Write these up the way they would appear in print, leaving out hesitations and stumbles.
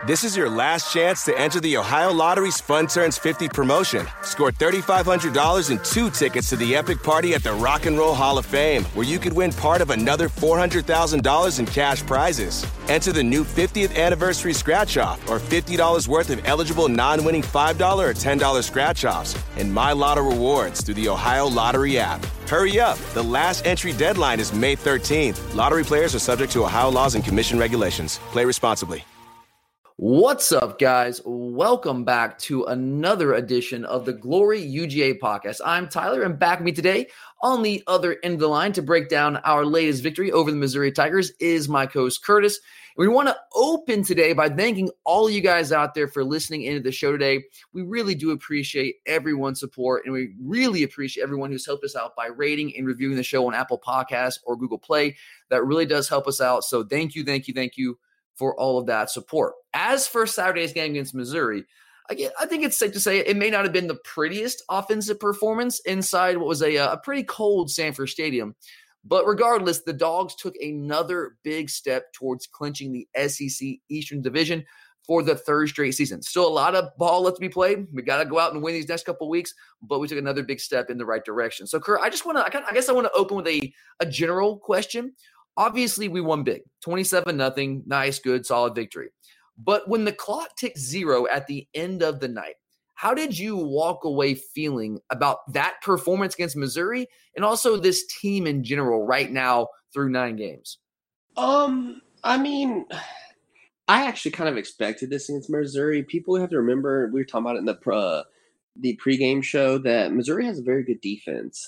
This is your last chance to enter the Ohio Lottery's Fun Turns 50 promotion. Score $3,500 and 2 tickets to the epic party at the Rock and Roll Hall of Fame, where you could win part of another $400,000 in cash prizes. Enter the new 50th anniversary scratch-off or $50 worth of eligible non-winning $5 or $10 scratch-offs and My Lotto rewards through the Ohio Lottery app. Hurry up. The last entry deadline is May 13th. Lottery players are subject to Ohio laws and commission regulations. Play responsibly. What's up, guys? Welcome back to another edition of the Glory UGA podcast. I'm Tyler, and back with me today on the other end of the line to break down our latest victory over the Missouri Tigers is my co-host Curtis. We want to open today by thanking all you guys out there for listening into the show today. We really do appreciate everyone's support, and we really appreciate everyone who's helped us out by rating and reviewing the show on Apple Podcasts or Google Play. That really does help us out. So thank you for all of that support. As for Saturday's game against Missouri, I think it's safe to say it may not have been the prettiest offensive performance inside what was a pretty cold Sanford Stadium. But regardless, the Dogs took another big step towards clinching the SEC Eastern Division for the third straight season. Still a lot of ball left to be played. We got to go out and win these next couple of weeks, but we took another big step in the right direction. So, Kurt, I guess I want to open with a general question. Obviously, we won big, 27-0, nice, good, solid victory. But when the clock ticked 0 at the end of the night, how did you walk away feeling about that performance against Missouri and also this team in general right now through 9 games? I mean, I actually kind of expected this against Missouri. People have to remember, we were talking about it in the pregame show, that Missouri has a very good defense.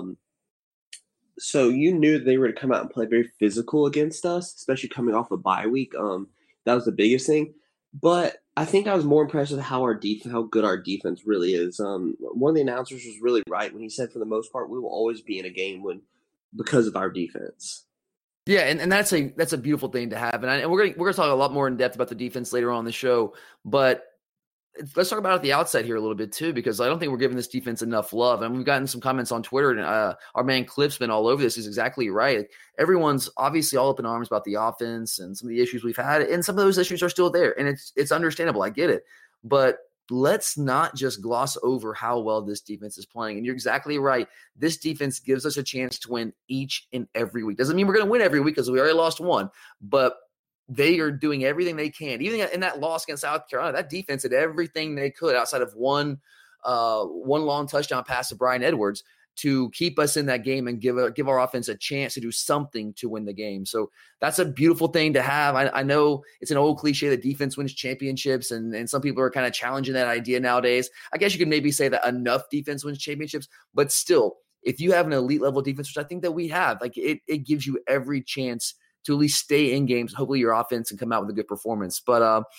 So you knew they were going to come out and play very physical against us, especially coming off a bye week. That was the biggest thing. But I think I was more impressed with how good our defense really is. One of the announcers was really right when he said, for the most part, we will always be in a game because of our defense. Yeah, and that's a beautiful thing to have. And we're gonna talk a lot more in depth about the defense later on in the show. But let's talk about it at the outset here a little bit too, because I don't think we're giving this defense enough love. And we've gotten some comments on Twitter, and our man Cliff's been all over this. He's exactly right. Everyone's obviously all up in arms about the offense and some of the issues we've had, and some of those issues are still there. And it's understandable. I get it. But let's not just gloss over how well this defense is playing. And you're exactly right. This defense gives us a chance to win each and every week. Doesn't mean we're going to win every week because we already lost one, but they are doing everything they can. Even in that loss against South Carolina, that defense did everything they could outside of one long touchdown pass to Brian Edwards to keep us in that game and give our offense a chance to do something to win the game. So that's a beautiful thing to have. I know it's an old cliche that defense wins championships, and some people are kind of challenging that idea nowadays. I guess you could maybe say that enough defense wins championships, but still, if you have an elite level defense, which I think that we have, like it gives you every chance to at least stay in games. Hopefully your offense can come out with a good performance. But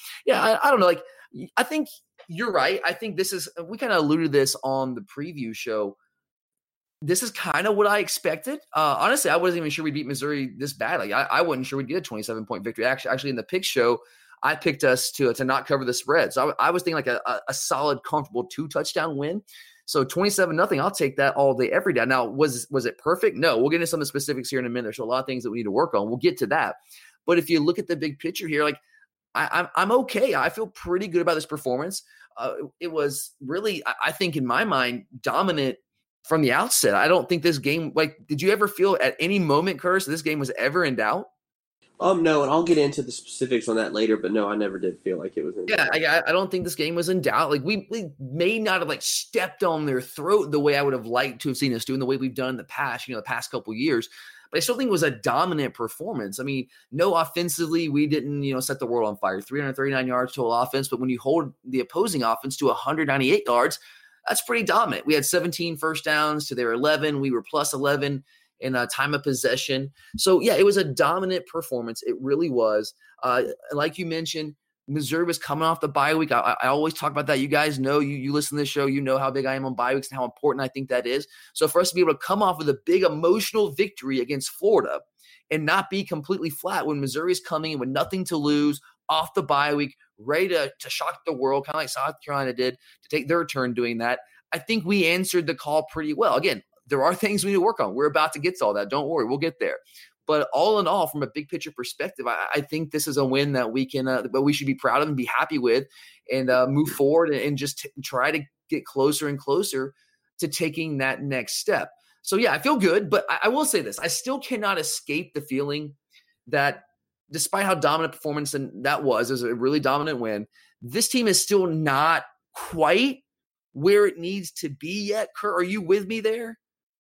I don't know. Like, I think you're right. I think we kind of alluded to this on the preview show. This is kind of what I expected. Honestly, I wasn't even sure we'd beat Missouri this bad. Like I wasn't sure we'd get a 27-point victory. Actually in the pick show, I picked us to not cover the spread. So I was thinking like a solid, comfortable 2-touchdown win. So 27-0, I'll take that all day, every day. Now, was it perfect? No. We'll get into some of the specifics here in a minute. There's a lot of things that we need to work on. We'll get to that. But if you look at the big picture here, like I'm okay. I feel pretty good about this performance. It was really, I think in my mind, dominant from the outset. I don't think this game, like, did you ever feel at any moment, Curtis, this game was ever in doubt? No, and I'll get into the specifics on that later, but no, I never did feel like it was in doubt. I don't think this game was in doubt. Like, we may not have, like, stepped on their throat the way I would have liked to have seen us do, in the way we've done in the past, the past couple of years. But I still think it was a dominant performance. I mean, no, offensively, we didn't, set the world on fire. 339 yards total offense, but when you hold the opposing offense to 198 yards, that's pretty dominant. We had 17 first downs to their 11. We were plus 11 in time of possession. So, yeah, it was a dominant performance. It really was. Like you mentioned, Missouri was coming off the bye week. I always talk about that. You guys know, you listen to this show, you know how big I am on bye weeks and how important I think that is. So for us to be able to come off with a big emotional victory against Florida and not be completely flat when Missouri's coming in with nothing to lose, off the bye week, ready to shock the world, kind of like South Carolina did, to take their turn doing that, I think we answered the call pretty well. Again, there are things we need to work on. We're about to get to all that. Don't worry. We'll get there. But all in all, from a big picture perspective, I think this is a win that we can, that we should be proud of and be happy with, and move forward and just try to get closer and closer to taking that next step. So yeah, I feel good, but I will say this: I still cannot escape the feeling that despite how dominant performance and that was a really dominant win, this team is still not quite where it needs to be yet. Kurt, are you with me there?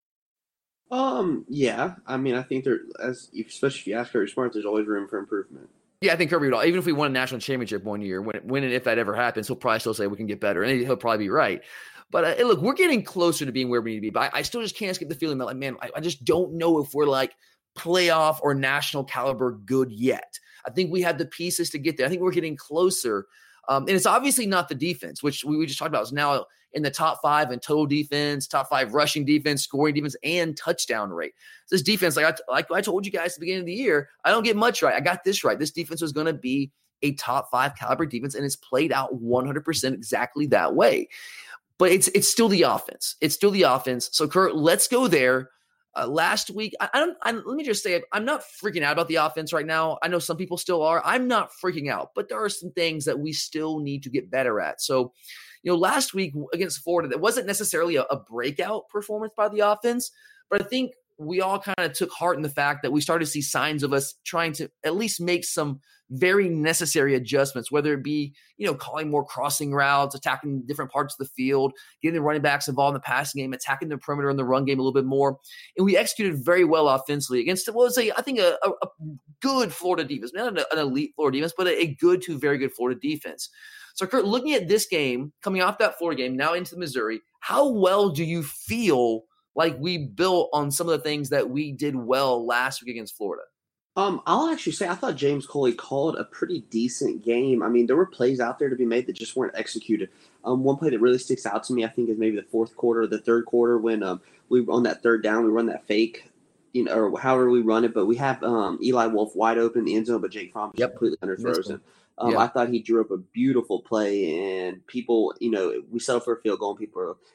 Yeah. I mean, I think especially if you ask Kirby Smart, there's always room for improvement. Yeah, I think Kirby would. Even if we won a national championship one year, when and if that ever happens, he'll probably still say we can get better, and he'll probably be right. But look, we're getting closer to being where we need to be. But I still just can't escape the feeling that, like, man, I just don't know if we're like playoff or national caliber good yet. I think we have the pieces to get there. I think we're getting closer. And it's obviously not the defense, which we just talked about, is now in the top 5 in total defense, top 5 rushing defense, scoring defense, and touchdown rate. This defense, like I told you guys at the beginning of the year, I don't get much right. I got this right. This defense was going to be a top 5 caliber defense, and it's played out 100% exactly that way. But it's still the offense. It's still the offense. So, Kurt, let's go there. Last week, let me just say, I'm not freaking out about the offense right now. I know some people still are. I'm not freaking out, but there are some things that we still need to get better at. So, last week against Florida, that wasn't necessarily a breakout performance by the offense, but I think we all kind of took heart in the fact that we started to see signs of us trying to at least make some very necessary adjustments, whether it be, calling more crossing routes, attacking different parts of the field, getting the running backs involved in the passing game, attacking the perimeter in the run game a little bit more. And we executed very well offensively against what was I think a good Florida defense, not an elite Florida defense, but a good to very good Florida defense. So, Kurt, looking at this game, coming off that Florida game, now into Missouri, how well do you feel like we built on some of the things that we did well last week against Florida? I'll actually say I thought James Coley called a pretty decent game. I mean, there were plays out there to be made that just weren't executed. One play that really sticks out to me, I think, is maybe the fourth quarter or the third quarter when we on that third down, we run that fake, or however we run it, but we have Eli Wolf wide open in the end zone, but Jake Fromm just completely underthrows him. I thought he drew up a beautiful play, and people, we settled for a field goal,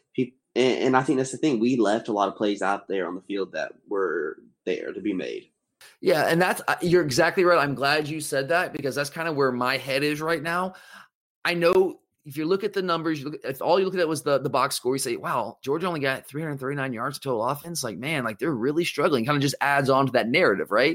and I think that's the thing. We left a lot of plays out there on the field that were there to be made. Yeah, and you're exactly right. I'm glad you said that, because that's kind of where my head is right now. I know if you look at the numbers, if all you look at was the box score, you say, wow, Georgia only got 339 yards of total offense. Like, man, like they're really struggling. Kind of just adds on to that narrative, right?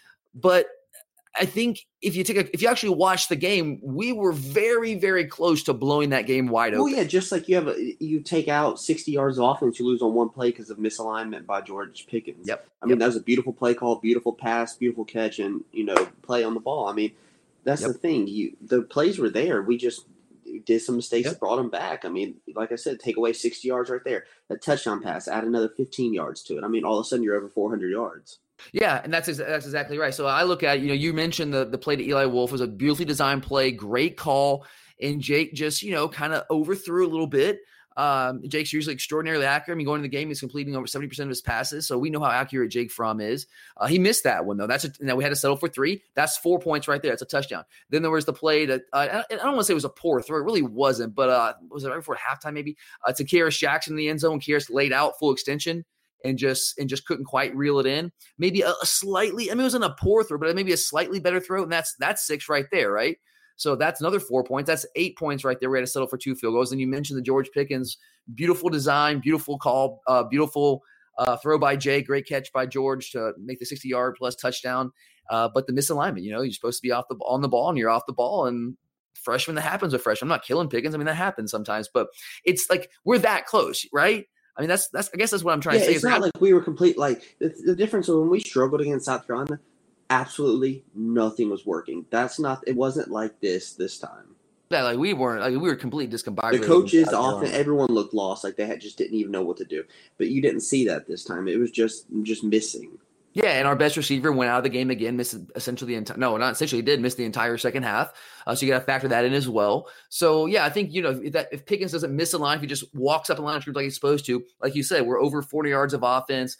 But I think if you actually watch the game, we were very, very close to blowing that game wide open. Oh yeah, just like you take out 60 yards of offense, you lose on one play because of misalignment by George Pickens. Yep. I mean, that was a beautiful play call, beautiful pass, beautiful catch, and play on the ball. I mean, that's the thing. The plays were there. We just did some mistakes that brought them back. I mean, like I said, take away 60 yards right there. That touchdown pass, add another 15 yards to it. I mean, all of a sudden you're over 400 yards. Yeah, and that's exactly right. So I look at, you mentioned the play to Eli Wolf was a beautifully designed play, great call, and Jake just, kind of overthrew a little bit. Jake's usually extraordinarily accurate. I mean, going into the game, he's completing over 70% of his passes, so we know how accurate Jake Fromm is. He missed that one, though. Now we had to settle for 3. That's 4 points right there. That's a touchdown. Then there was the play that I don't want to say it was a poor throw. It really wasn't, but was it right before halftime maybe? To Kearis Jackson in the end zone. Kearis laid out full extension and just couldn't quite reel it in. Maybe a slightly, it wasn't a poor throw, but maybe a slightly better throw, and that's 6 right there, right? So that's another 4 points. That's 8 points right there. We had to settle for 2 field goals. And you mentioned the George Pickens, beautiful design, beautiful call, beautiful throw by Jay, great catch by George to make the 60-yard plus touchdown. But the misalignment, you're supposed to be on the ball, and you're off the ball. And freshman, that happens with freshmen. I'm not killing Pickens. I mean, that happens sometimes. But it's like we're that close, right? I mean, that's I guess that's what I'm trying to say. It's not like we were complete. Like the difference when we struggled against South Carolina, absolutely nothing was working. It wasn't like this time. Yeah, like we were completely discombobulated. The coaches often, everyone looked lost, like they just didn't even know what to do. But you didn't see that this time. It was just missing. Yeah, and our best receiver went out of the game again, missed essentially he did miss the entire second half. So you got to factor that in as well. So yeah, I think, if Pickens doesn't miss a line, if he just walks up and line like he's supposed to, like you said, we're over 40 yards of offense.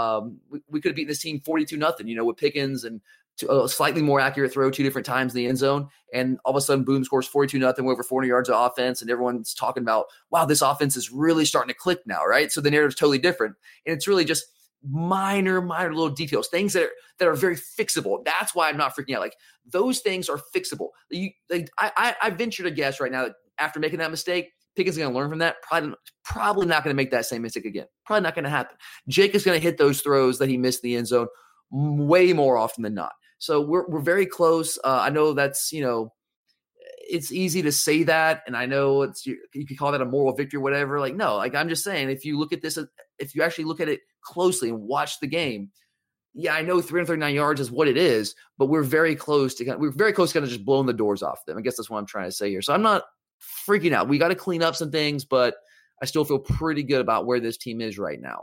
We could have beaten this team 42-0, with Pickens and a slightly more accurate throw 2 different times in the end zone. And all of a sudden, boom, scores 42-0, we're over 40 yards of offense. And everyone's talking about, wow, this offense is really starting to click now, right? So the narrative's totally different. And it's really just minor little details, things that are very fixable. That's why I'm not freaking out. Like those things are fixable. I venture to guess right now that after making that mistake, Pickens is going to learn from that. Probably not going to make that same mistake again. Probably not going to happen. Jake is going to hit those throws that he missed in the end zone way more often than not. So we're very close. I know that's, it's easy to say that, and I know you could call that a moral victory or whatever. Like, no, like I'm just saying, if you look at this, if you actually look at it closely and watch the game, yeah, I know 339 yards is what it is, but we're very close to kind of just blowing the doors off them. I guess that's what I'm trying to say here. So I'm not freaking out. We got to clean up some things, but I still feel pretty good about where this team is right now.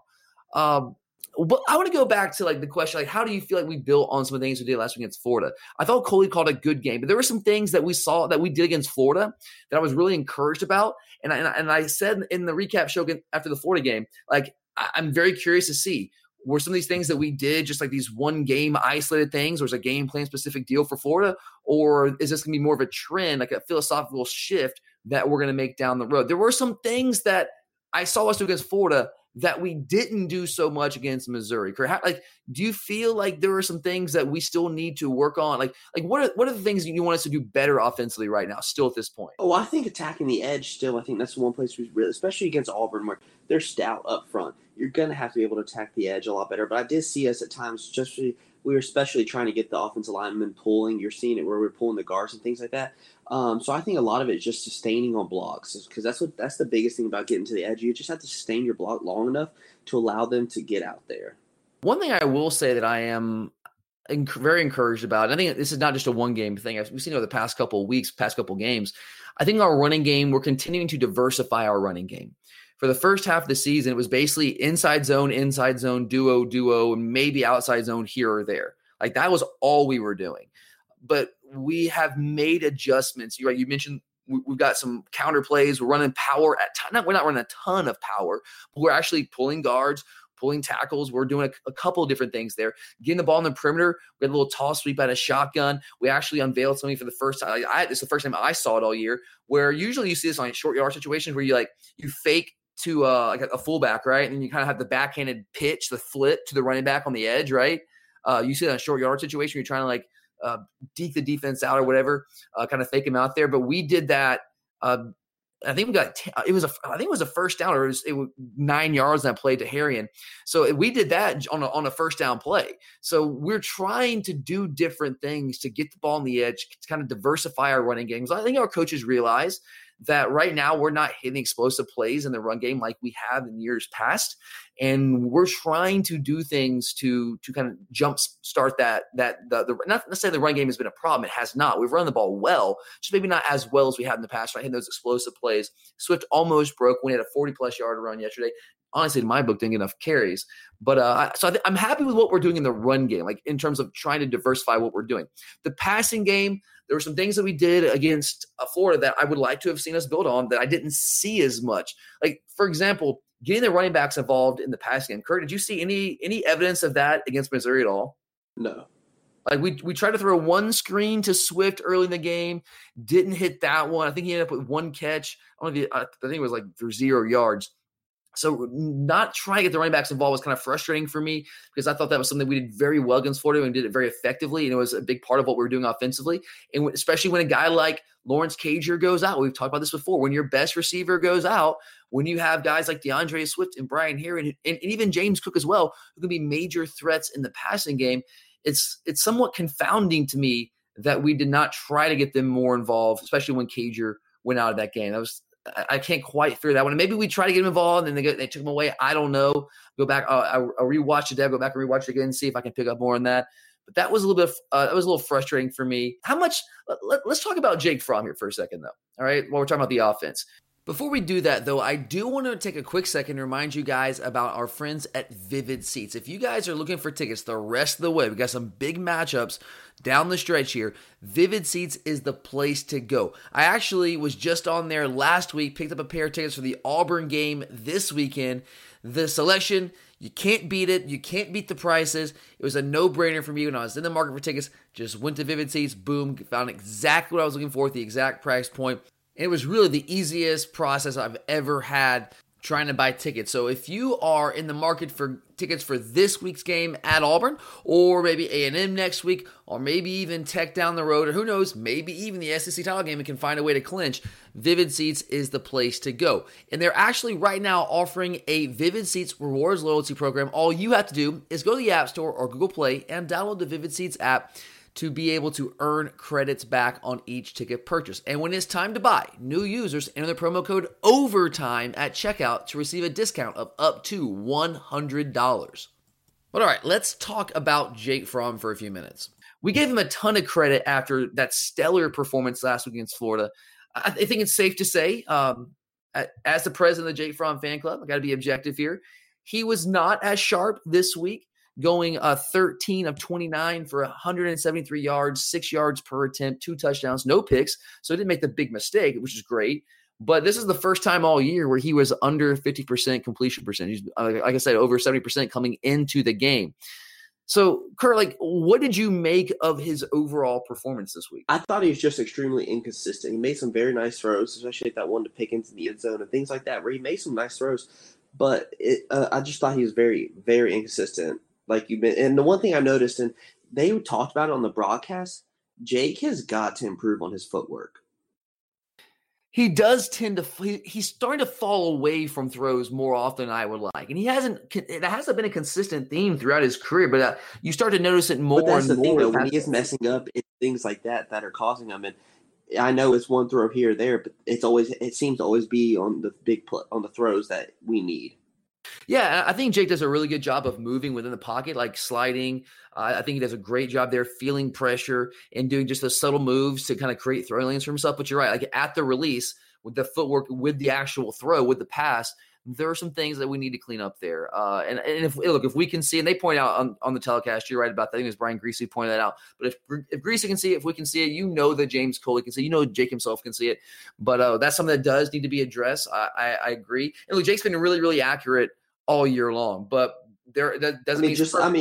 But I want to go back to like the question, like, how do you feel like we built on some of the things we did last week against Florida? I thought Coley called a good game, but there were some things that we saw that we did against Florida that I was really encouraged about. And I said in the recap show after the Florida game, like, I'm very curious to see, were some of these things that we did just like these one game isolated things, or is a game plan specific deal for Florida? Or is this going to be more of a trend, like a philosophical shift that we're going to make down the road? There were some things that I saw us do against Florida that we didn't do so much against Missouri. Like, do you feel like there are some things that we still need to work on? Like what are the things you want us to do better offensively right now, still at this point? Oh, I think attacking the edge still, I think that's the one place we really, especially against Auburn, where they're stout up front. You're going to have to be able to attack the edge a lot better. But I did see us at times, we were especially trying to get the offensive linemen pulling. You're seeing it where we're pulling the guards and things like that. So I think a lot of it is just sustaining on blocks, because that's the biggest thing about getting to the edge. You just have to sustain your block long enough to allow them to get out there. One thing I will say that I am very encouraged about, and I think this is not just a one-game thing. We've seen over the past couple of weeks, past couple of games. I think our running game, we're continuing to diversify our running game. For the first half of the season, it was basically inside zone, duo, and maybe outside zone here or there. Like that was all we were doing. But we have made adjustments. You're right. You mentioned we've got some counter plays. We're running power we're not running a ton of power, but we're actually pulling guards, pulling tackles. We're doing a couple of different things there. Getting the ball in the perimeter. We had a little toss sweep out of shotgun. We actually unveiled something for the first time. This is the first time I saw it all year, where usually you see this on short yard situations where you fake to like a fullback, right? And then you kind of have the backhanded pitch, the flip to the running back on the edge, right? You see that in a short yard situation, you're trying to deke the defense out or whatever, kind of fake him out there. But we did that. I think we got it was a first down, or it was 9 yards that played to Harrion. So we did that on a first down play. So we're trying to do different things to get the ball on the edge, to kind of diversify our running games. I think our coaches realize that right now we're not hitting explosive plays in the run game like we have in years past. And we're trying to do things to kind of jump start the not necessarily the run game has been a problem. It has not. We've run the ball well, just maybe not as well as we have in the past, right? Hitting those explosive plays. Swift almost broke when he had a 40-plus yard run yesterday. Honestly, in my book, didn't get enough carries. But I'm happy with what we're doing in the run game, like in terms of trying to diversify what we're doing. The passing game, there were some things that we did against Florida that I would like to have seen us build on that I didn't see as much. Like, for example, getting the running backs involved in the passing game. Kurt, did you see any evidence of that against Missouri at all? No. Like we tried to throw one screen to Swift early in the game, didn't hit that one. I think he ended up with one catch. I think it was for 0 yards. So not trying to get the running backs involved was kind of frustrating for me, because I thought that was something we did very well against Florida and did it very effectively. And it was a big part of what we were doing offensively. And especially when a guy like Lawrence Cager goes out, we've talked about this before, when your best receiver goes out, when you have guys like DeAndre Swift and Brian Harrion and even James Cook as well, who can be major threats in the passing game, it's somewhat confounding to me that we did not try to get them more involved, especially when Cager went out of that game. I can't quite figure that one. Maybe we try to get him involved and they took him away. I don't know. Go back. I'll rewatch it. Go back and rewatch it again and see if I can pick up more on that. But that was a little frustrating for me. Let's talk about Jake Fromm here for a second, though. All right. While we're talking about the offense. Before we do that, though, I do want to take a quick second to remind you guys about our friends at Vivid Seats. If you guys are looking for tickets the rest of the way, we got some big matchups down the stretch here. Vivid Seats is the place to go. I actually was just on there last week, picked up a pair of tickets for the Auburn game this weekend. The selection, you can't beat it. You can't beat the prices. It was a no-brainer for me when I was in the market for tickets. Just went to Vivid Seats, boom, found exactly what I was looking for at the exact price point. It was really the easiest process I've ever had trying to buy tickets. So if you are in the market for tickets for this week's game at Auburn, or maybe A&M next week, or maybe even Tech down the road, or who knows, maybe even the SEC title game and can find a way to clinch, Vivid Seats is the place to go. And they're actually right now offering a Vivid Seats Rewards loyalty program. All you have to do is go to the App Store or Google Play and download the Vivid Seats app to be able to earn credits back on each ticket purchase. And when it's time to buy, new users enter the promo code OVERTIME at checkout to receive a discount of up to $100. But all right, let's talk about Jake Fromm for a few minutes. We gave him a ton of credit after that stellar performance last week against Florida. I think it's safe to say, as the president of the Jake Fromm fan club, I got to be objective here. He was not as sharp this week, going 13 of 29 for 173 yards, 6 yards per attempt, 2 touchdowns, no picks. So he didn't make the big mistake, which is great. But this is the first time all year where he was under 50% completion percentage. Like I said, over 70% coming into the game. So, Kurt, what did you make of his overall performance this week? I thought he was just extremely inconsistent. He made some very nice throws, especially that one to Pickens in the end zone and things like that, where he made some nice throws. But I just thought he was very, very inconsistent. Like you've been, and the one thing I noticed, and they talked about it on the broadcast, Jake has got to improve on his footwork. He does tend to, he's starting to fall away from throws more often than I would like. And it hasn't been a consistent theme throughout his career, but you start to notice it more and more. But that's the thing, though, when he is messing up, it's things like that are causing him. And I know it's one throw here or there, but it seems to always be on the on the throws that we need. Yeah, I think Jake does a really good job of moving within the pocket, like sliding. I think he does a great job there, feeling pressure and doing just those subtle moves to kind of create throwing lanes for himself. But you're right, like at the release, with the footwork, with the actual throw, with the pass, there are some things that we need to clean up there. And if we can see, and they point out on the telecast, you're right about that. I think it was Brian Greasy pointed that out. But if Greasy can see it, if we can see it, that James Coley can see it, Jake himself can see it. But that's something that does need to be addressed. I agree. And Jake's been really, really accurate all year long, but that doesn't mean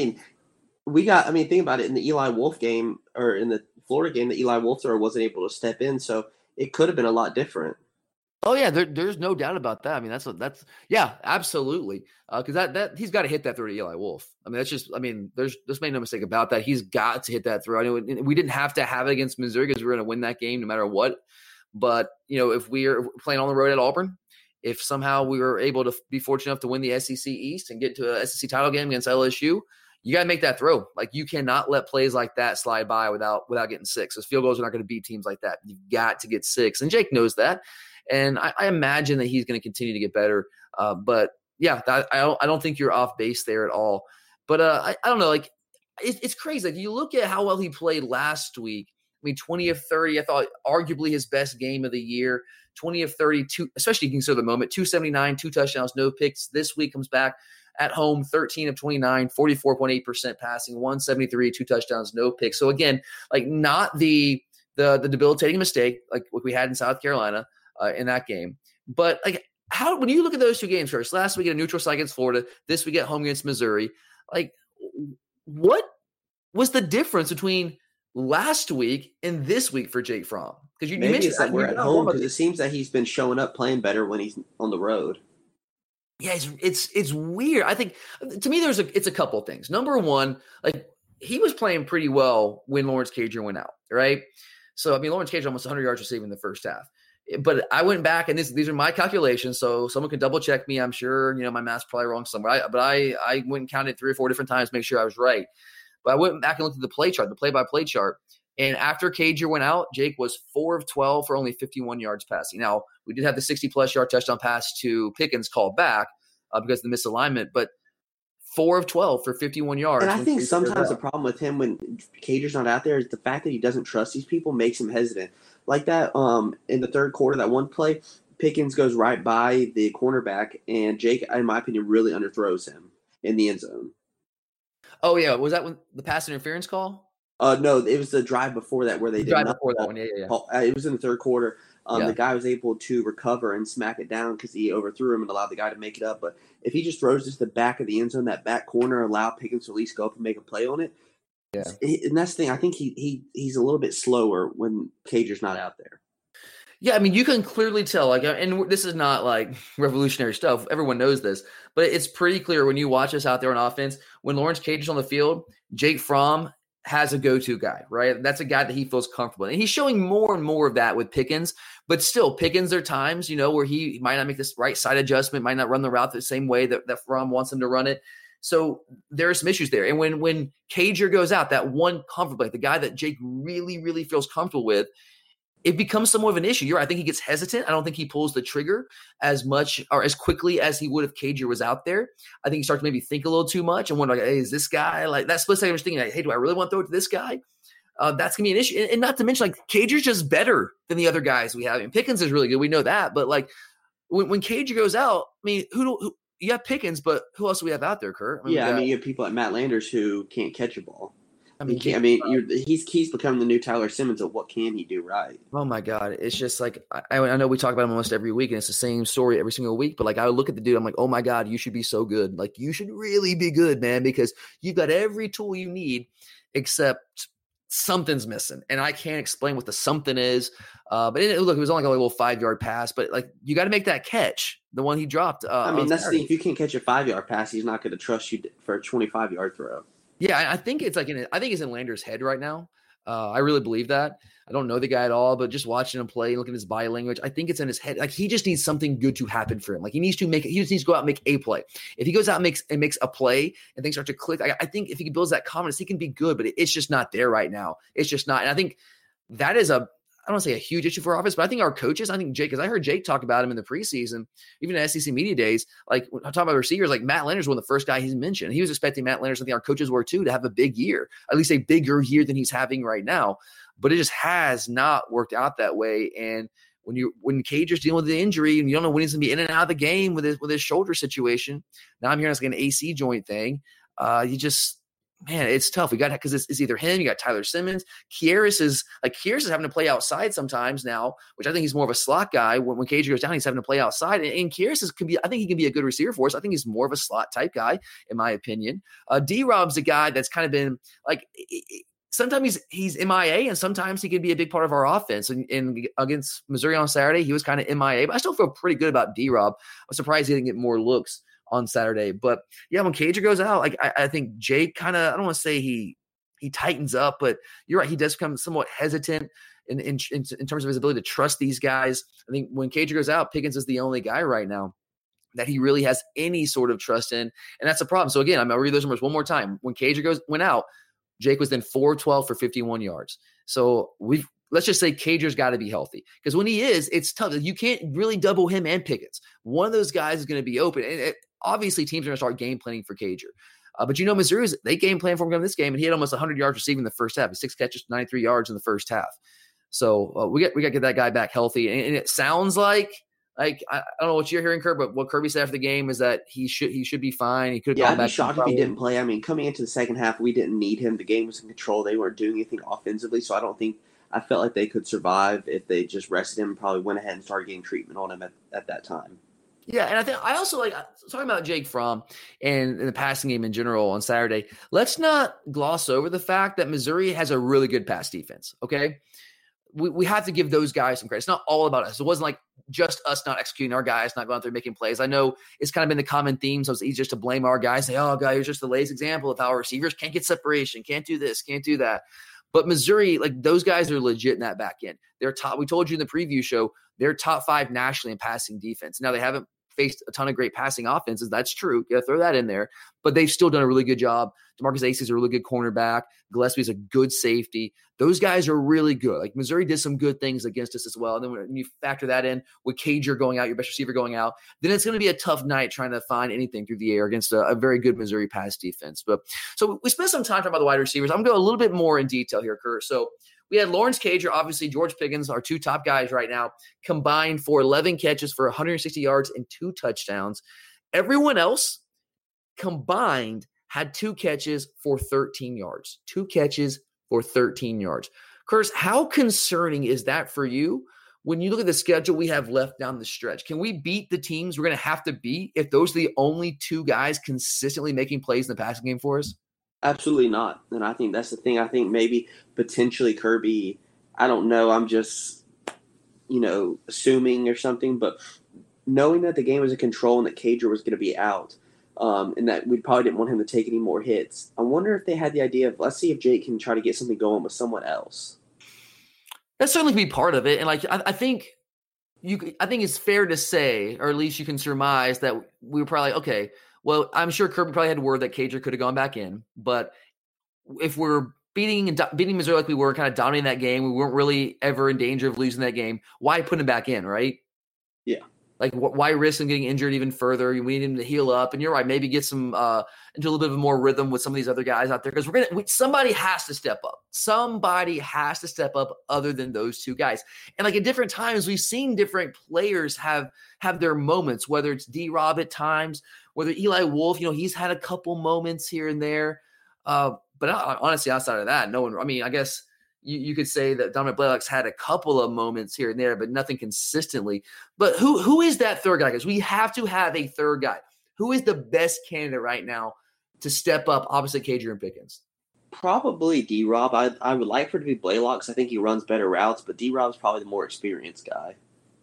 think about it. In the Eli Wolf game, or in the Florida game, the Eli Wolf thrower wasn't able to step in, so it could have been a lot different. Oh yeah, there's no doubt about that. I mean, that's absolutely, because that he's got to hit that throw to Eli Wolf. I mean, there's made no mistake about that. He's got to hit that throw. I know we didn't have to have it against Missouri because we were going to win that game no matter what. But if we are playing on the road at Auburn, if somehow we were able to be fortunate enough to win the SEC East and get to a SEC title game against LSU, you got to make that throw. Like, you cannot let plays like that slide by without getting 6. Those field goals are not going to beat teams like that. You've got to get 6. And Jake knows that. And I imagine that he's going to continue to get better. But yeah, I don't think you're off base there at all. But I don't know. Like, it's crazy. Like, you look at how well he played last week. I mean, 20 of 30, I thought arguably his best game of the year. 20 of 32, especially consider the moment, 279, 2 touchdowns, no picks. This week comes back at home, 13 of 29, 44.8% passing, 173, 2 touchdowns, no picks. So again, like, not the debilitating mistake like what we had in South Carolina in that game. But like, when you look at those two games first, last week at a neutral site against Florida, this week at home against Missouri, like, what was the difference between last week and this week for Jake Fromm? Because you mentioned it's that we're at home, because it seems that he's been showing up playing better when he's on the road. Yeah, it's weird. I think, to me, it's a couple of things. Number one, like, he was playing pretty well when Lawrence Cager went out, right? So I mean, Lawrence Cager almost 100 yards receiving in the first half. But I went back, and these are my calculations, so someone can double check me. I'm sure my math's probably wrong somewhere. But I went and counted 3 or 4 different times to make sure I was right. But I went back and looked at the play-by-play chart. And after Cager went out, Jake was 4 of 12 for only 51 yards passing. Now, we did have the 60-plus yard touchdown pass to Pickens called back because of the misalignment, but 4 of 12 for 51 yards. And I think sometimes the problem with him when Cager's not out there is the fact that he doesn't trust these people makes him hesitant. Like that in the third quarter, that one play, Pickens goes right by the cornerback, and Jake, in my opinion, really underthrows him in the end zone. Oh, yeah. Was that when the pass interference call? No, it was the drive before that where they did drive before that one. Yeah. It was in the third quarter. The guy was able to recover and smack it down because he overthrew him and allowed the guy to make it up. But if he just throws this to the back of the end zone, that back corner, allow Pickens to at least go up and make a play on it. Yeah. And that's the thing. I think he's a little bit slower when Cager's not out there. Yeah, I mean, you can clearly tell, like, and this is not like revolutionary stuff. Everyone knows this, but it's pretty clear when you watch us out there on offense. When Lawrence Cage is on the field, Jake Fromm has a go-to guy, right? That's a guy that he feels comfortable in. And he's showing more and more of that with Pickens, but still, Pickens, there are times, where he might not make this right side adjustment, might not run the route the same way that Fromm wants him to run it. So there are some issues there. And when Cager goes out, that one comfort play, the guy that Jake really, really feels comfortable with, it becomes somewhat of an issue. I think he gets hesitant. I don't think he pulls the trigger as much or as quickly as he would if Cager was out there. I think he starts to maybe think a little too much and wonder, like, hey, is this guy like that split second? I was thinking, like, hey, do I really want to throw it to this guy? That's gonna be an issue. And not to mention, like, Cager's just better than the other guys we have. And Pickens is really good. We know that. But like when Cager goes out, I mean, who you have Pickens, but who else do we have out there, Kurt? I mean, you have people like Matt Landers who can't catch a ball. I mean, he's become the new Tyler Simmons of what can he do right. Oh my God. It's just like, I know we talk about him almost every week and it's the same story every single week, but like I look at the dude, I'm like, oh my God, you should be so good. Like you should really be good, man, because you've got every tool you need except something's missing. And I can't explain what the something is. But it was only like a little 5-yard pass, but like you got to make that catch. The one he dropped. That's the thing. If you can't catch a 5-yard pass, he's not going to trust you for a 25-yard throw. Yeah, I think it's like I think it's in Landers' head right now. I really believe that. I don't know the guy at all, but just watching him play and looking at his body language, I think it's in his head. Like he just needs something good to happen for him. Like he just needs to go out and make a play. If he goes out and makes a play and things start to click, I think if he builds that confidence, he can be good. But it's just not there right now. It's just not. And I think that is I don't want to say a huge issue for our offense, but I think our coaches, Jake, because I heard Jake talk about him in the preseason, even in SEC media days, like when I'm talking about receivers, like Matt Landers was one of the first guy he's mentioned. He was expecting Matt Landers, I think our coaches were too, to have a big year, at least a bigger year than he's having right now. But it just has not worked out that way. And when Cager's dealing with the injury and you don't know when he's going to be in and out of the game with his shoulder situation, now I'm hearing it's like an AC joint thing. Man, it's tough. We got because it's either him. You got Tyler Simmons. Kieris is having to play outside sometimes now, which I think he's more of a slot guy. When Cager goes down, he's having to play outside. And Kieris I think he can be a good receiver for us. I think he's more of a slot type guy, in my opinion. D-Rob's a guy that's kind of been like sometimes he's MIA, and sometimes he can be a big part of our offense. And against Missouri on Saturday, he was kind of MIA, but I still feel pretty good about D-Rob. I'm surprised he didn't get more looks on Saturday. But yeah, when Cager goes out, like I think Jake kind of, I don't want to say he tightens up, but you're right, he does become somewhat hesitant in terms of his ability to trust these guys. I think when Cager goes out, Pickens is the only guy right now that he really has any sort of trust in, and that's a problem. So again, I'm gonna read those numbers one more time. When Cager went out, Jake was then 4-12 for 51 yards. So let's just say Cager's got to be healthy, because when he is, it's tough. You can't really double him and Pickens. One of those guys is going to be open. And obviously teams are going to start game planning for Cager. But Missouri's, they game plan for him in this game, and he had almost 100 yards receiving in the first half. 6 catches, 93 yards in the first half. So we got to get that guy back healthy. And it sounds like I don't know what you're hearing, Kurt, but what Kirby said after the game is that he should be fine. He could. Yeah, I'd be shocked if he didn't play. I mean, coming into the second half, we didn't need him. The game was in control. They weren't doing anything offensively, so I felt like they could survive if they just rested him, probably went ahead and started getting treatment on him at that time. Yeah, and I also like talking about Jake Fromm and the passing game in general on Saturday. Let's not gloss over the fact that Missouri has a really good pass defense, okay? We have to give those guys some credit. It's not all about us. It wasn't like just us not executing, our guys not going out there making plays. I know it's kind of been the common theme, so it's easy just to blame our guys. Say, oh, guy, here's just the latest example of how our receivers can't get separation, can't do this, can't do that. But Missouri, like those guys are legit in that back end. They're top. We told you in the preview show, they're top 5 nationally in passing defense. Now they haven't faced a ton of great passing offenses. That's true. You got to throw that in there. But they've still done a really good job. DeMarcus Ace is a really good cornerback. Gillespie's a good safety. Those guys are really good. Like Missouri did some good things against us as well. And then when you factor that in with Cager going out, your best receiver going out, then it's going to be a tough night trying to find anything through the air against a very good Missouri pass defense. But so we spent some time talking about the wide receivers. I'm going to go a little bit more in detail here, Kurt. So we had Lawrence Cager, obviously George Pickens, our 2 top guys right now, combined for 11 catches for 160 yards and 2 touchdowns. Everyone else combined had 2 catches for 13 yards. 2 catches for 13 yards. Curtis, how concerning is that for you when you look at the schedule we have left down the stretch? Can we beat the teams we're going to have to beat if those are the only 2 guys consistently making plays in the passing game for us? Absolutely not. And I think that's the thing. I think maybe potentially Kirby, I don't know. assuming or something, but knowing that the game was in control and that Cager was going to be out, and that we probably didn't want him to take any more hits, I wonder if they had the idea of, let's see if Jake can try to get something going with someone else. That certainly could be part of it. And I think it's fair to say, or at least you can surmise, that we were probably, okay, well, I'm sure Kirby probably had word that Cager could have gone back in, but if we're beating Missouri like we were, kind of dominating that game, we weren't really ever in danger of losing that game, why put him back in, right? Yeah. Like, why risk him getting injured even further? We need him to heal up, and you're right, maybe get some into a little bit of more rhythm with some of these other guys out there, because somebody has to step up. Somebody has to step up other than those two guys. And like at different times, we've seen different players have their moments, whether it's D-Rob at times, whether Eli Wolf, he's had a couple moments here and there. But honestly, outside of that, no one. I mean, I guess you could say that Dominic Blaylock's had a couple of moments here and there, but nothing consistently. But who is that third guy? Because we have to have a third guy. Who is the best candidate right now to step up opposite Cager and Pickens? Probably D-Rob. I would like for it to be Blaylock because I think he runs better routes, but D-Rob's probably the more experienced guy.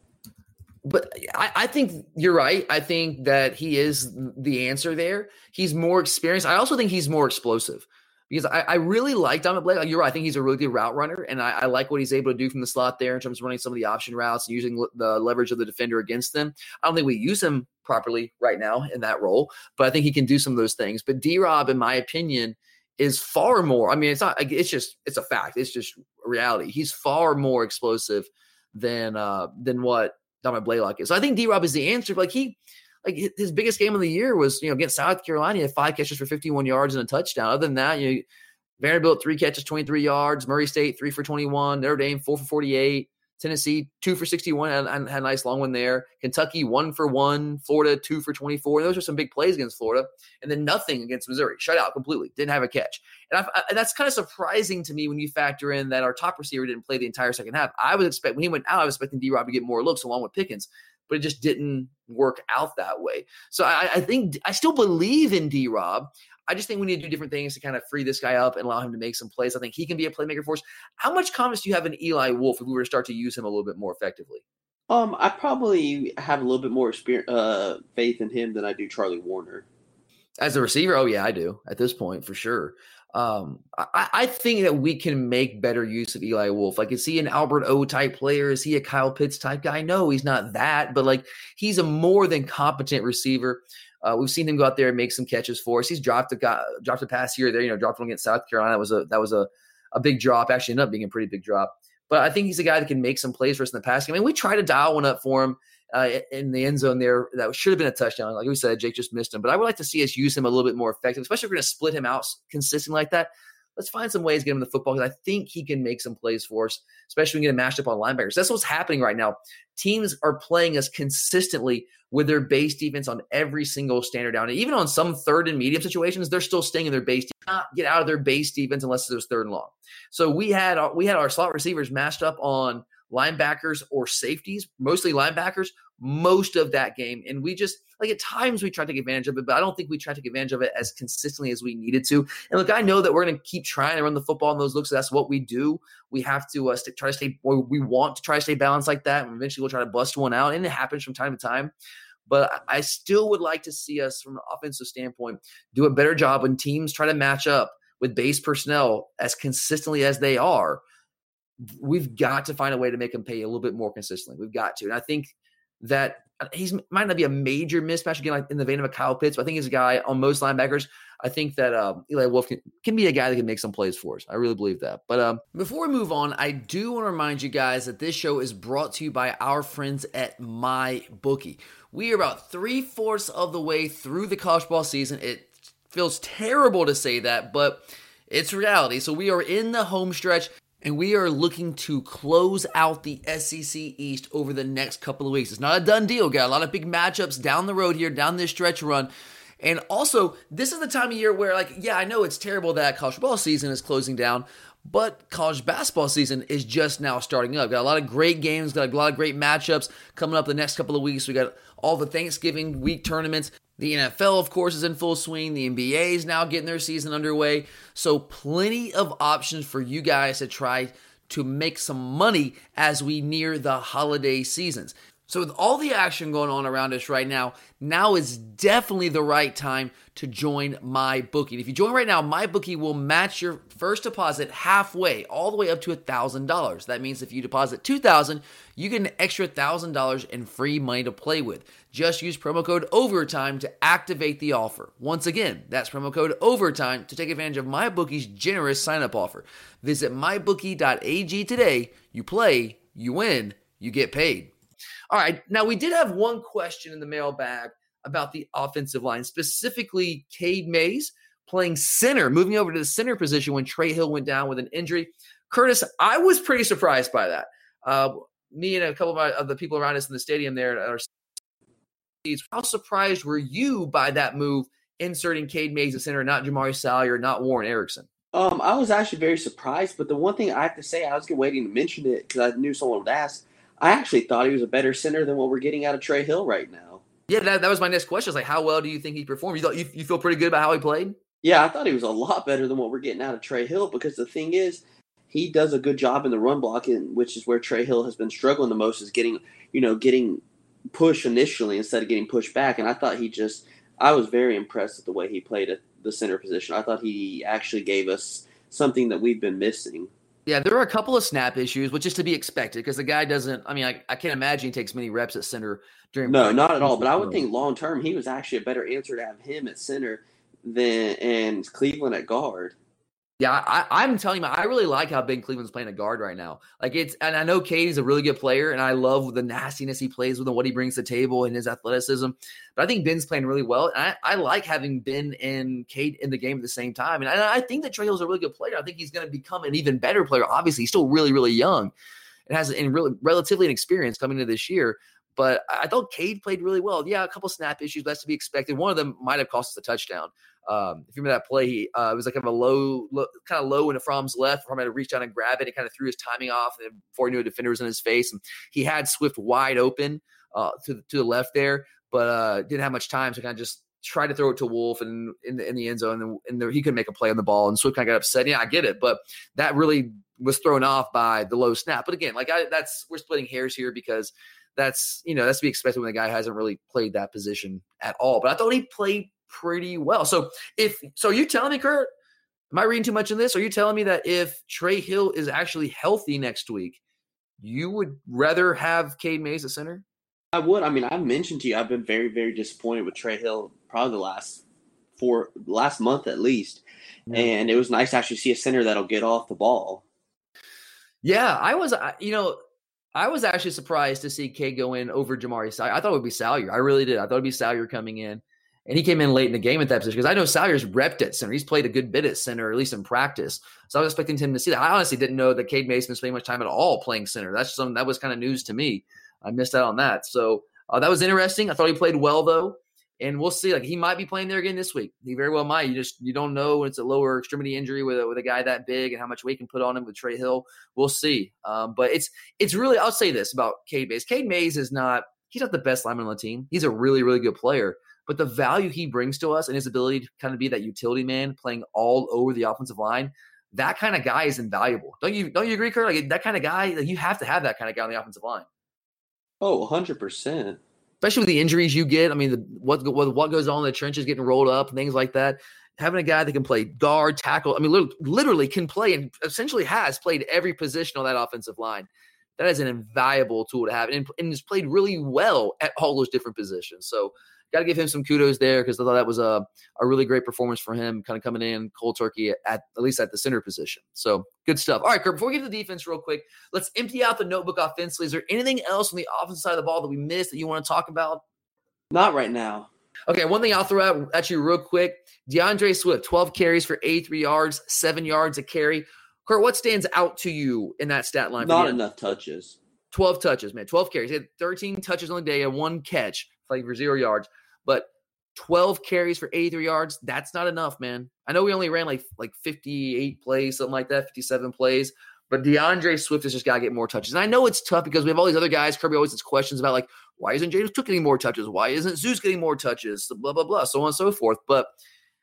But I think you're right. I think that he is the answer there. He's more experienced. I also think he's more explosive. Because I really like Dominic Blaylock. You're right. I think he's a really good route runner, and I like what he's able to do from the slot there in terms of running some of the option routes and using the leverage of the defender against them. I don't think we use him properly right now in that role, but I think he can do some of those things. But D-Rob, in my opinion, is far more. I mean, it's not. It's a fact. It's just reality. He's far more explosive than what Dominic Blaylock is. So I think D-Rob is the answer. Like his biggest game of the year was, against South Carolina. He had 5 catches for 51 yards and a touchdown. Other than that, Vanderbilt 3 catches, 23 yards. Murray State 3 for 21. Notre Dame 4 for 48. Tennessee 2 for 61 and had a nice long one there. Kentucky 1 for 1. Florida 2 for 24. Those are some big plays against Florida. And then nothing against Missouri. Shut out completely. Didn't have a catch. And that's kind of surprising to me when you factor in that our top receiver didn't play the entire second half. When he went out, I was expecting D-Rob to get more looks along with Pickens, but it just didn't work out that way. So I think I still believe in D-Rob. I just think we need to do different things to kind of free this guy up and allow him to make some plays. I think he can be a playmaker for us. How much confidence do you have in Eli Wolf if we were to start to use him a little bit more effectively? I probably have a little bit more faith in him than I do Charlie Warner. As a receiver, oh yeah, I do at this point for sure. I think that we can make better use of Eli Wolf. Like, is he an Albert O type player? Is he a Kyle Pitts type guy? No, he's not that, but like he's a more than competent receiver. We've seen him go out there and make some catches for us. He's dropped a pass here or there, dropped one against South Carolina. That was a big drop, actually ended up being a pretty big drop. But I think he's a guy that can make some plays for us in the passing game. I mean, we tried to dial one up for him in the end zone there. That should have been a touchdown. Like we said, Jake just missed him. But I would like to see us use him a little bit more effective, especially if we're going to split him out consistently like that. Let's find some ways to get him the football because I think he can make some plays for us, especially when we get him mashed up on linebackers. That's what's happening right now. Teams are playing us consistently with their base defense on every single standard down. And even on some third and medium situations, they're still staying in their base. Not get out of their base defense unless it was third and long. So we had our slot receivers mashed up on linebackers or safeties, mostly linebackers, most of that game. And we just, like at times we tried to take advantage of it, but I don't think we tried to take advantage of it as consistently as we needed to. And look, I know that we're going to keep trying to run the football in those looks. So that's what we do. We have to try to stay, or we want to try to stay balanced like that. And eventually we'll try to bust one out. And it happens from time to time. But I still would like to see us from an offensive standpoint do a better job when teams try to match up with base personnel as consistently as they are. We've got to find a way to make him pay a little bit more consistently. We've got to. And I think that might not be a major mismatch, again, like in the vein of a Kyle Pitts, but I think he's a guy on most linebackers. I think that Eli Wolf can be a guy that can make some plays for us. I really believe that. But before we move on, I do want to remind you guys that this show is brought to you by our friends at MyBookie. We are about 3/4 of the way through the college ball season. It feels terrible to say that, but it's reality. So we are in the home stretch. And we are looking to close out the SEC East over the next couple of weeks. It's not a done deal. Got a lot of big matchups down the road here, down this stretch run. And also, this is the time of year where, I know it's terrible that college football season is closing down, but college basketball season is just now starting up. Got a lot of great games, got a lot of great matchups coming up the next couple of weeks. We got all the Thanksgiving week tournaments. The NFL, of course, is in full swing. The NBA is now getting their season underway. So plenty of options for you guys to try to make some money as we near the holiday seasons. So with all the action going on around us right now is definitely the right time to join MyBookie. And if you join right now, MyBookie will match your first deposit halfway, all the way up to $1,000. That means if you deposit $2,000, you get an extra $1,000 in free money to play with. Just use promo code OVERTIME to activate the offer. Once again, that's promo code OVERTIME to take advantage of MyBookie's generous sign-up offer. Visit mybookie.ag today. You play, you win, you get paid. All right, now we did have one question in the mailbag about the offensive line, specifically Cade Mays playing center, moving over to the center position when Trey Hill went down with an injury. Curtis, I was pretty surprised by that. Me and a couple of the people around us in the stadium there are. How surprised were you by that move, inserting Cade Mays at center, not Jamari Salyer, not Warren Erickson? I was actually very surprised, but the one thing I have to say, I was waiting to mention it because I knew someone would ask. I actually thought he was a better center than what we're getting out of Trey Hill right now. Yeah, that was my next question. It's like, how well do you think he performed? You feel pretty good about how he played? Yeah, I thought he was a lot better than what we're getting out of Trey Hill because the thing is, he does a good job in the run blocking, which is where Trey Hill has been struggling the most, is getting push initially instead of getting pushed back. And I thought I was very impressed with the way he played at the center position. I thought he actually gave us something that we've been missing. Yeah, there are a couple of snap issues, which is to be expected because the guy doesn't – I can't imagine he takes many reps at center during – No, not at all. But I would think long-term he was actually a better answer to have him at center and Cleveland at guard. Yeah, I'm telling you, I really like how Ben Cleveland's playing a guard right now. And I know Katie's a really good player, and I love the nastiness he plays with and what he brings to the table and his athleticism. But I think Ben's playing really well, and I like having Ben and Kate in the game at the same time. And I think that Trey Hill's a really good player. I think he's going to become an even better player. Obviously, he's still really, really young and has relatively relatively coming into this year. But I thought Cade played really well. Yeah, a couple snap issues, that's to be expected. One of them might have cost us a touchdown. If you remember that play, it was like kind of a low into Fromm's left. Fromm had to reach down and grab it. It kind of threw his timing off, and before he knew a defender was in his face. And he had Swift wide open to the left there, but didn't have much time, so kind of just tried to throw it to Wolf and in the end zone, and he couldn't make a play on the ball. And Swift kind of got upset. Yeah, I get it, but that really was thrown off by the low snap. But again, we're splitting hairs here because that's to be expected when the guy hasn't really played that position at all. But I thought he played pretty well. So are you telling me, Kurt, am I reading too much in this? Are you telling me that if Trey Hill is actually healthy next week, you would rather have Cade Mays at center? I would. I've mentioned to you, I've been very, very disappointed with Trey Hill probably the last month at least. Yeah. And it was nice to actually see a center that'll get off the ball. Yeah, I was actually surprised to see Cade go in over Jamari Salyer. I thought it would be Salyer. I really did. I thought it would be Salyer coming in. And he came in late in the game at that position because I know Salyer's repped at center. He's played a good bit at center, at least in practice. So I was expecting him to see that. I honestly didn't know that Cade Mason spending much time at all playing center. That was kind of news to me. I missed out on that. So that was interesting. I thought he played well, though. And we'll see. He might be playing there again this week. He very well might. You don't know when it's a lower extremity injury with a guy that big and how much weight can put on him with Trey Hill. We'll see. But it's really, I'll say this about Cade Mays. Cade Mays he's not the best lineman on the team. He's a really, really good player. But the value he brings to us and his ability to kind of be that utility man playing all over the offensive line, that kind of guy is invaluable. Don't you agree, Kurt? That kind of guy, you have to have that kind of guy on the offensive line. Oh, 100%. Especially with the injuries you get. What goes on in the trenches, getting rolled up, and things like that. Having a guy that can play guard, tackle, literally can play and essentially has played every position on that offensive line. That is an invaluable tool to have, and has played really well at all those different positions. So got to give him some kudos there because I thought that was a really great performance for him, kind of coming in cold turkey at least at the center position. So good stuff. All right, Kurt, before we get to the defense real quick, let's empty out the notebook offensively. Is there anything else on the offensive side of the ball that we missed that you want to talk about? Not right now. Okay, one thing I'll throw out at you real quick. DeAndre Swift, 12 carries for 83 yards, 7 yards a carry. Kurt, what stands out to you in that stat line? Not enough touches. 12 touches, man. 12 carries. He had 13 touches on the day and 1 catch, playing for 0 yards. But 12 carries for 83 yards, that's not enough, man. I know we only ran like 58 plays, something like that, 57 plays. But DeAndre Swift has just got to get more touches. And I know it's tough because we have all these other guys. Kirby always has questions about, why isn't James Cook getting more touches? Why isn't Zeus getting more touches? Blah, blah, blah, so on and so forth. But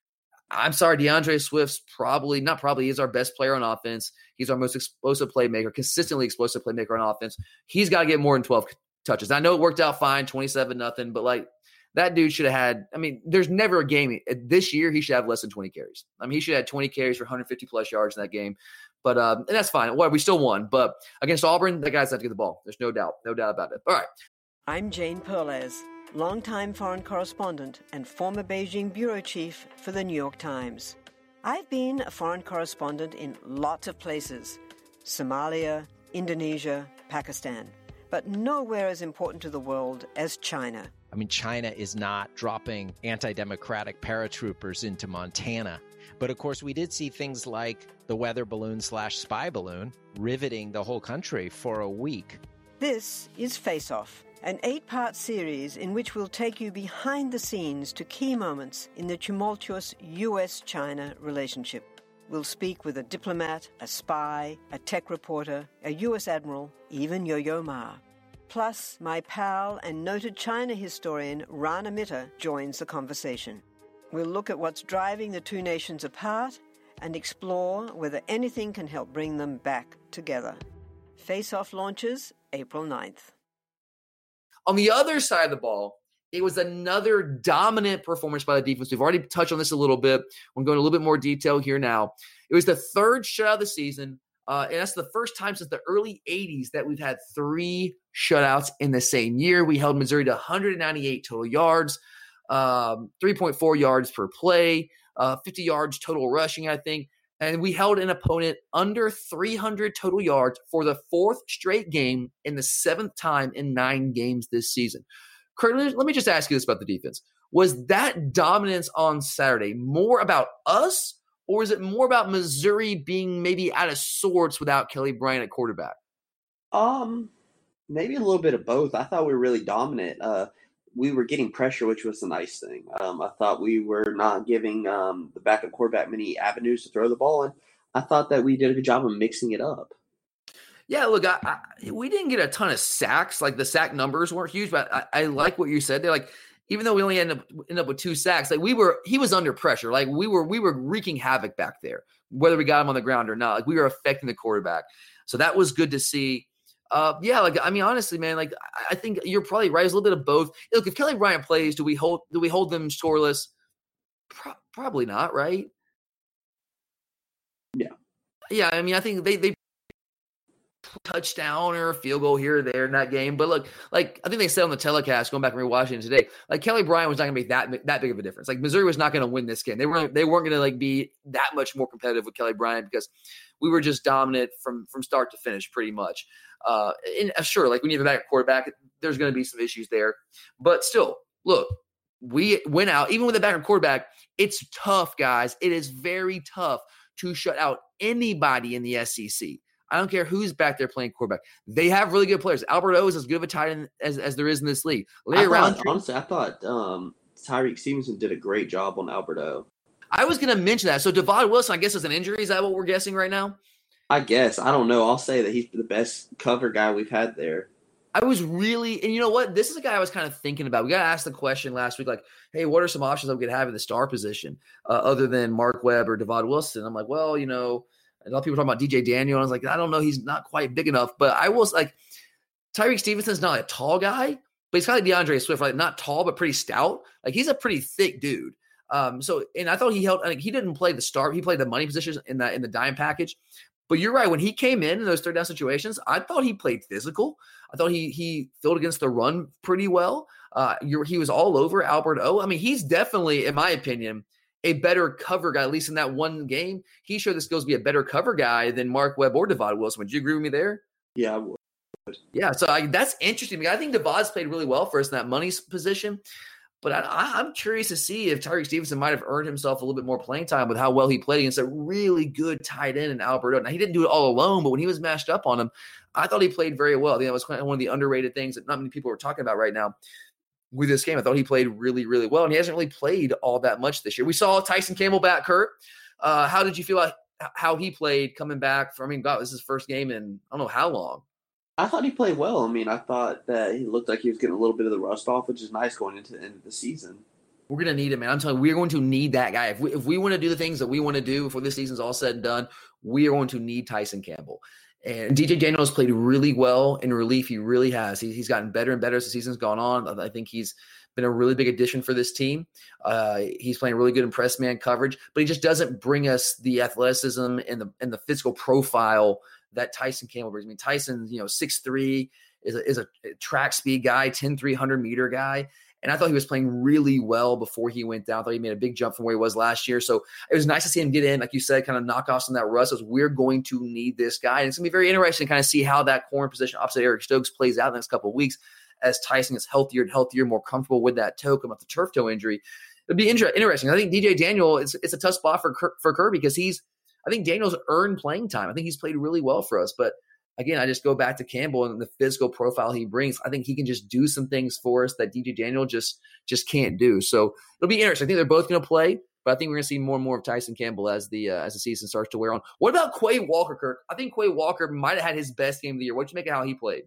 I'm sorry, DeAndre Swift's is our best player on offense. He's our most explosive playmaker, consistently explosive playmaker on offense. He's got to get more than 12 touches. I know it worked out fine, 27-0, but like that dude should have had, there's never a game this year he should have less than 20 carries. He should have had 20 carries for 150 plus yards in that game. But and that's fine. Well, we still won. But against Auburn, that guy's have to get the ball. There's no doubt about it. All right. I'm Jane Perlez, longtime foreign correspondent and former Beijing bureau chief for the New York Times. I've been a foreign correspondent in lots of places: Somalia, Indonesia, Pakistan, but nowhere as important to the world as China. China is not dropping anti-democratic paratroopers into Montana. But of course, we did see things like the weather balloon / spy balloon riveting the whole country for a week. This is Face Off, an 8-part series in which we'll take you behind the scenes to key moments in the tumultuous U.S.-China relationship. We'll speak with a diplomat, a spy, a tech reporter, a U.S. admiral, even Yo-Yo Ma. Plus, my pal and noted China historian Rana Mitter joins the conversation. We'll look at what's driving the two nations apart and explore whether anything can help bring them back together. Face Off launches April 9th. On the other side of the ball, it was another dominant performance by the defense. We've already touched on this a little bit. We're going to a little bit more detail here now. It was the third shutout of the season, and that's the first time since the early 80s that we've had 3 shutouts in the same year. We held Missouri to 198 total yards, 3.4 yards per play, 50 yards total rushing, I think. And we held an opponent under 300 total yards for the 4th straight game and the 7th time in 9 games this season. Kurt, let me just ask you this about the defense. Was that dominance on Saturday more about us, or is it more about Missouri being maybe out of sorts without Kelly Bryant at quarterback? Maybe a little bit of both. I thought we were really dominant. We were getting pressure, which was the nice thing. I thought we were not giving the backup quarterback many avenues to throw the ball, and I thought that we did a good job of mixing it up. Yeah, look, we didn't get a ton of sacks. Like the sack numbers weren't huge, but I like what you said. They're like, even though we only end up with 2 sacks, like he was under pressure. Like we were wreaking havoc back there, whether we got him on the ground or not. Like we were affecting the quarterback, so that was good to see. Honestly, man, like I think you're probably right. It's a little bit of both. Look, if Kelly Bryant plays, do we hold them scoreless? Probably not, right? Yeah. I think they touchdown or a field goal here or there in that game. But look, like I think they said on the telecast, going back and rewatching it today, like Kelly Bryant was not going to make that big of a difference. Like Missouri was not going to win this game. They weren't going to like be that much more competitive with Kelly Bryant because we were just dominant from start to finish pretty much. Sure, like we need a backup quarterback. There's going to be some issues there, but still, look, we went out even with a backup quarterback. It's tough, guys. It is very tough to shut out anybody in the SEC. I don't care who's back there playing quarterback. They have really good players. Albert O is as good of a tight end as there is in this league. I thought Tyreek Stevenson did a great job on Albert O. I was going to mention that. So Devon Wilson, I guess, is an injury. Is that what we're guessing right now? I guess. I don't know. I'll say that he's the best cover guy we've had there. I was really – and you know what? This is a guy I was kind of thinking about. We got to ask the question last week, like, hey, what are some options that we could have in the star position other than Mark Webb or Devon Wilson? I'm like, well, a lot of people talking about DJ Daniel. And I was like, I don't know. He's not quite big enough. But I was like, Tyreek Stevenson's not a tall guy, but he's kind of like DeAndre Swift, like not tall, but pretty stout. Like he's a pretty thick dude. And I thought he didn't play the start. He played the money positions in the dime package. But you're right. When he came in those third down situations, I thought he played physical. I thought he filled against the run pretty well. He was all over Albert O. He's definitely, in my opinion, a better cover guy, at least in that one game. He showed the skills to be a better cover guy than Mark Webb or Devon Wilson. Would you agree with me there? Yeah, I would. Yeah, so that's interesting. I think Devon's played really well for us in that money position. But I'm curious to see if Tyreek Stevenson might have earned himself a little bit more playing time with how well he played against a really good tight end in Albert O. Now, he didn't do it all alone, but when he was matched up on him, I thought he played very well. I think that was kind of one of the underrated things that not many people are talking about right now with this game. I thought he played really, really well, and he hasn't really played all that much this year. We saw Tyson Campbell back, Kurt. How did you feel like how he played coming back? This is his first game in I don't know how long. I thought he played well. I thought that he looked like he was getting a little bit of the rust off, which is nice going into the end of the season. We're going to need him, man. I'm telling you, we're going to need that guy. If we want to do the things that we want to do before this season's all said and done, we are going to need Tyson Campbell. And DJ Daniel has played really well in relief. He really has. He's gotten better and better as the season's gone on. I think he's been a really big addition for this team. He's playing really good in press man coverage, but he just doesn't bring us the athleticism and the physical profile that Tyson Campbell brings. I mean, Tyson, 6'3", is a track speed guy, 10-300 meter guy. And I thought he was playing really well before he went down. I thought he made a big jump from where he was last year. So it was nice to see him get in, like you said, kind of knock off some of that rust. As we're going to need this guy. And it's going to be very interesting to kind of see how that corner position opposite Eric Stokes plays out in the next couple of weeks as Tyson gets healthier and healthier, more comfortable with that toe, come off the turf toe injury. It'd be interesting. I think DJ Daniel, it's a tough spot for Kirby because I think Daniel's earned playing time. I think he's played really well for us. But again, I just go back to Campbell and the physical profile he brings. I think he can just do some things for us that DJ Daniel just can't do. So it'll be interesting. I think they're both going to play, but I think we're going to see more and more of Tyson Campbell as the season starts to wear on. What about Quay Walker, Kirk? I think Quay Walker might have had his best game of the year. What'd you make of how he played?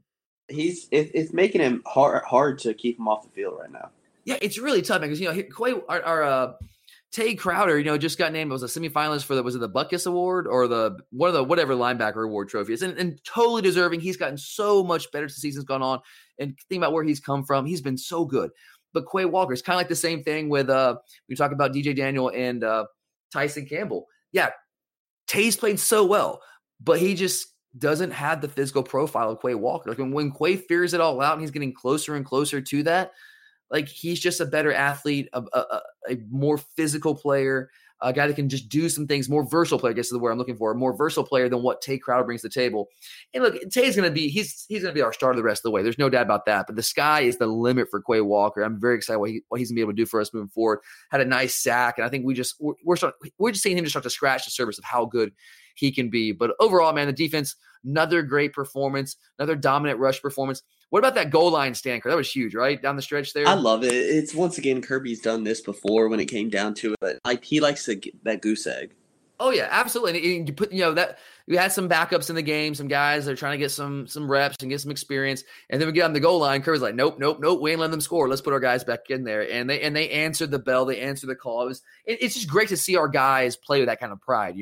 It's making him hard to keep him off the field right now. Yeah, it's really tough because Quay, our Tay Crowder, just got named as a semifinalist for the Butkus Award or whatever linebacker award trophy is, and totally deserving. He's gotten so much better as the season's gone on, and think about where he's come from. He's been so good. But Quay Walker is kind of like the same thing with we talk about DJ Daniel and Tyson Campbell. Yeah, Tay's played so well, but he just doesn't have the physical profile of Quay Walker. Like when Quay figures it all out and he's getting closer and closer to that, like he's just a better athlete, a more physical player, a guy that can just do some things, more versatile player, I guess is the word I'm looking for, a more versatile player than what Tay Crowder brings to the table. And look, Tay's going to be, he's going to be our starter the rest of the way. There's no doubt about that. But the sky is the limit for Quay Walker. I'm very excited what he's going to be able to do for us moving forward. Had a nice sack, and I think we're just seeing him just start to scratch the surface of how good he can be. But overall, man, the defense, another great performance, another dominant rush performance. What about that goal line stand? That was huge, right? Down the stretch there. I love it. It's once again, Kirby's done this before when it came down to it. Like he likes to get that goose egg. Oh yeah, absolutely. And you put, that we had some backups in the game, some guys that are trying to get some reps and get some experience. And then we get on the goal line. Kirby's like, nope. We ain't letting them score. Let's put our guys back in there. And they answered the bell. They answered the call. It's just great to see our guys play with that kind of pride,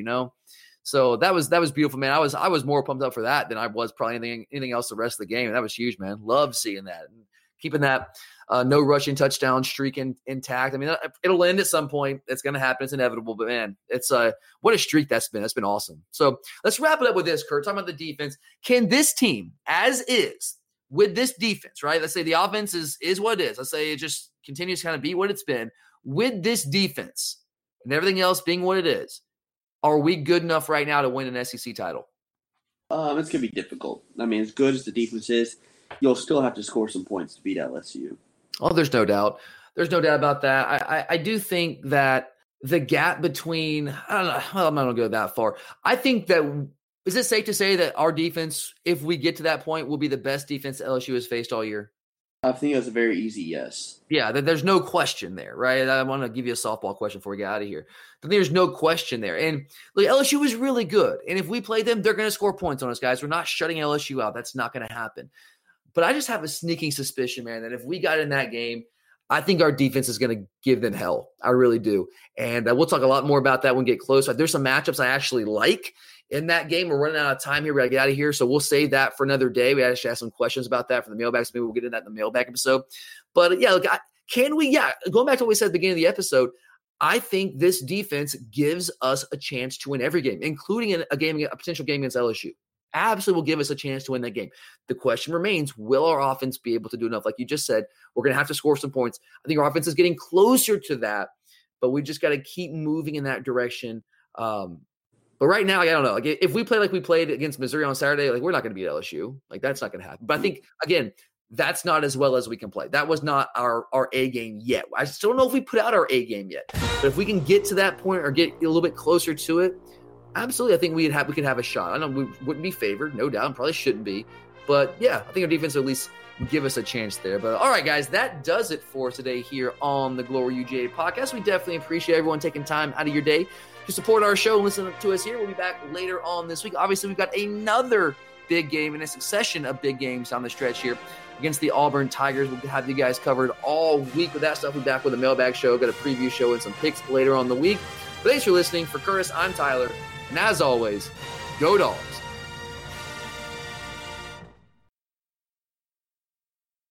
So that was beautiful, man. I was more pumped up for that than I was probably anything else the rest of the game. And that was huge, man. Love seeing that and keeping that no rushing touchdown streak intact. I mean, it'll end at some point. It's going to happen. It's inevitable. But man, it's what a streak that's been. That's been awesome. So let's wrap it up with this, Kurt. Talking about the defense. Can this team, as is, with this defense, right? Let's say the offense is what it is. Let's say it just continues to kind of be what it's been. With this defense and everything else being what it is, are we good enough right now to win an SEC title? It's going to be difficult. I mean, as good as the defense is, you'll still have to score some points to beat LSU. Oh, there's no doubt. There's no doubt about that. I do think that the gap between – I don't know. Well, I'm not going to go that far. I think that – is it safe to say that our defense, if we get to that point, will be the best defense LSU has faced all year? I think that's a very easy yes. Yeah, there's no question there, right? I want to give you a softball question before we get out of here. But there's no question there. And look, LSU is really good. And if we play them, they're going to score points on us, guys. We're not shutting LSU out. That's not going to happen. But I just have a sneaking suspicion, man, that if we got in that game, I think our defense is going to give them hell. I really do. And we'll talk a lot more about that when we get closer. There's some matchups I actually like in that game. We're running out of time here. We got to get out of here. So we'll save that for another day. We actually have some questions about that for the mailbag. So maybe we'll get into that in the mailbag episode. But yeah, look, going back to what we said at the beginning of the episode, I think this defense gives us a chance to win every game, including a potential game against LSU. Absolutely will give us a chance to win that game. The question remains, will our offense be able to do enough? Like you just said, we're going to have to score some points. I think our offense is getting closer to that, but we just got to keep moving in that direction. But right now, I don't know. Like if we play like we played against Missouri on Saturday, like we're not going to beat LSU. Like that's not going to happen. But I think, again, that's not as well as we can play. That was not our A game yet. I still don't know if we put out our A game yet. But if we can get to that point or get a little bit closer to it, absolutely, I think we could have a shot. I know we wouldn't be favored, no doubt, and probably shouldn't be. But, yeah, I think our defense will at least give us a chance there. But, all right, guys, that does it for today here on the Glory UGA podcast. We definitely appreciate everyone taking time out of your day to support our show and listen to us here. We'll be back later on this week. Obviously, we've got another big game and a succession of big games down the stretch here against the Auburn Tigers. We'll have you guys covered all week with that stuff. We'll be back with a mailbag show, got a preview show and some picks later on in the week. But thanks for listening. For Curtis, I'm Tyler. And as always, go Dogs.